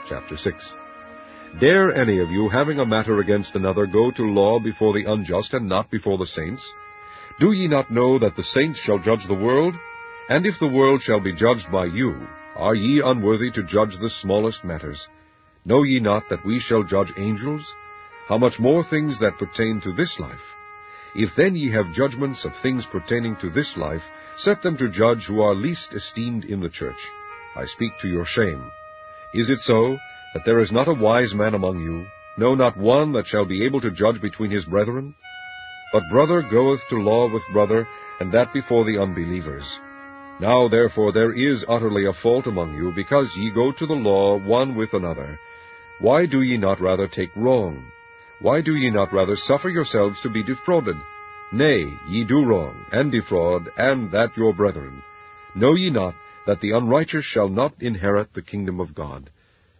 Chapter 6. Dare any of you, having a matter against another, go to law before the unjust, and not before the saints? Do ye not know that the saints shall judge the world? And if the world shall be judged by you, are ye unworthy to judge the smallest matters? Know ye not that we shall judge angels? How much more things that pertain to this life? If then ye have judgments of things pertaining to this life, set them to judge who are least esteemed in the church. I speak to your shame. Is it so, that there is not a wise man among you, no, not one that shall be able to judge between his brethren? But brother goeth to law with brother, and that before the unbelievers. Now therefore there is utterly a fault among you, because ye go to the law one with another. Why do ye not rather take wrong? Why do ye not rather suffer yourselves to be defrauded? Nay, ye do wrong, and defraud, and that your brethren. Know ye not that the unrighteous shall not inherit the kingdom of God?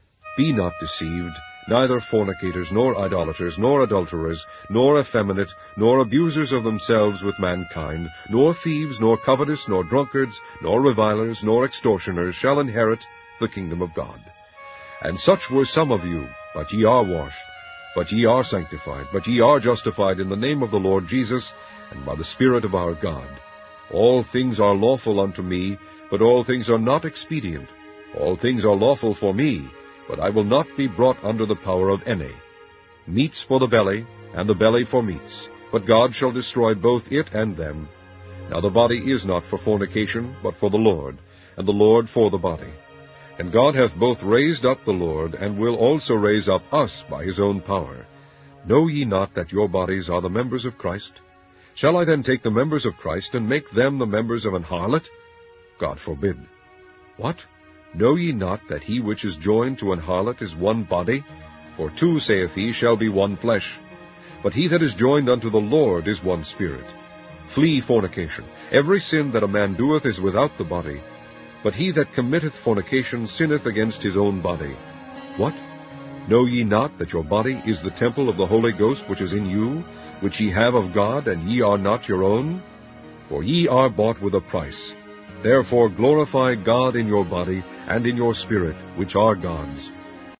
Be not deceived, neither fornicators, nor idolaters, nor adulterers, nor effeminate, nor abusers of themselves with mankind, nor thieves, nor covetous, nor drunkards, nor revilers, nor extortioners shall inherit the kingdom of God. And such were some of you, but ye are washed, but ye are sanctified, but ye are justified in the name of the Lord Jesus, and by the Spirit of our God. All things are lawful unto me, but all things are not expedient. All things are lawful for me, but I will not be brought under the power of any. Meats for the belly, and the belly for meats, but God shall destroy both it and them. Now the body is not for fornication, but for the Lord, and the Lord for the body. And God hath both raised up the Lord, and will also raise up us by his own power. Know ye not that your bodies are the members of Christ? Shall I then take the members of Christ, and make them the members of an harlot? God forbid. What? Know ye not that he which is joined to an harlot is one body? For two, saith he, shall be one flesh. But he that is joined unto the Lord is one spirit. Flee fornication. Every sin that a man doeth is without the body, but he that committeth fornication sinneth against his own body. What? Know ye not that your body is the temple of the Holy Ghost which is in you, which ye have of God, and ye are not your own? For ye are bought with a price. Therefore glorify God in your body and in your spirit, which are God's.